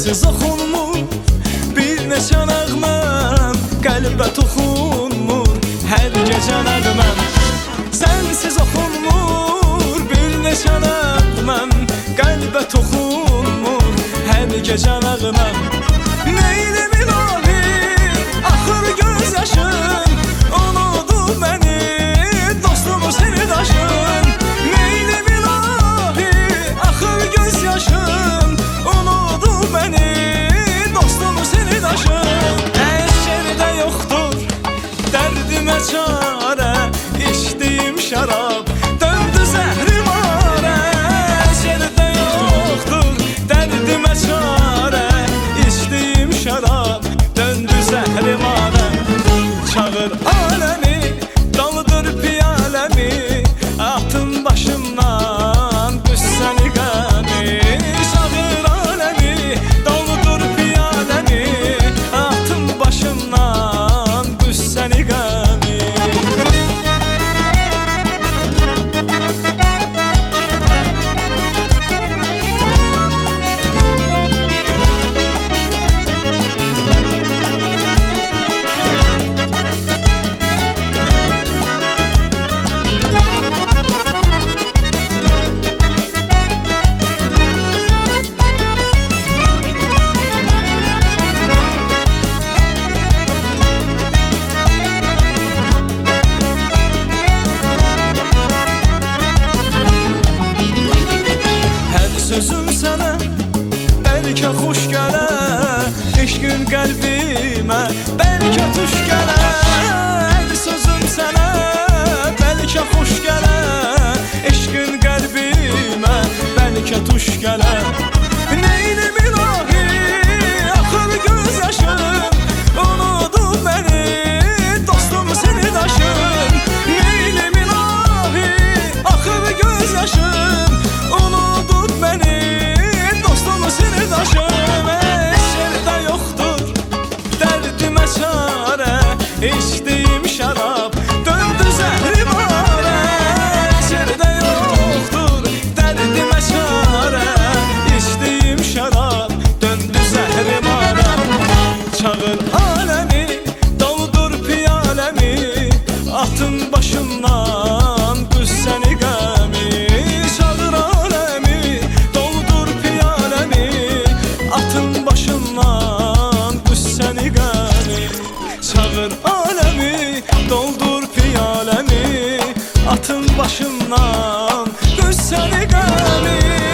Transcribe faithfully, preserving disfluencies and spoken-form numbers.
Sensiz oxunmur bir neçə nəğməm, qəlbə toxunmur hər gecə nəğməm. Sensiz oxunmur bir neçə nəğməm, qəlbə toxunmur hər gecə nəğməm. Neylim ilahi, axır göz yaşım, unudub məni, dostumu seni daşım. Neylim ilahi, axır göz yaşım, unudub məni, dostumu seni daşım. Əşkərdə yoxdur dərdimə çarə, içdiyim şərab döndü zəhrimarə. Əşkərdə yoxdur dərdimə çarə, içdiyim şərab döndü zəhrimarə. Çağır aləmi, dalıdır piyaləmi, atın başımdan qüssəni qəmi. Çağır aləmi, dalıdır piyaləmi, atın başımdan qüssəni qəmi. Sözüm sənə bəlkə xoş gələ, eşqin qəlbimə bəlkə tuş gələ. Hər sözüm sənə bəlkə xoş gələ, eşqin qəlbimə bəlkə tuş gələ. Neylim ilahi, axır göz yaşım, unudub məni, dostum seni daşım. Neylim ilahi, axır göz yaşım, unudub məni, dostumu seni daşım. Eşkərdə yoxdur dərdimə çarə, içdiyim şərab döndü zəhrimarə. Eşkərdə yoxdur dərdimə çarə, içdiyim şərab döndü zəhrimarə. Çağır aləmi, doldur piyaləmi, atın başımdan qüssəni qəmi. Çağır aləmi, doldur piyaləmi, atın başımdan qüssəni qəmi. Çağır aləmi, doldur piyaləmi, atın başımdan qüssəni qəmi.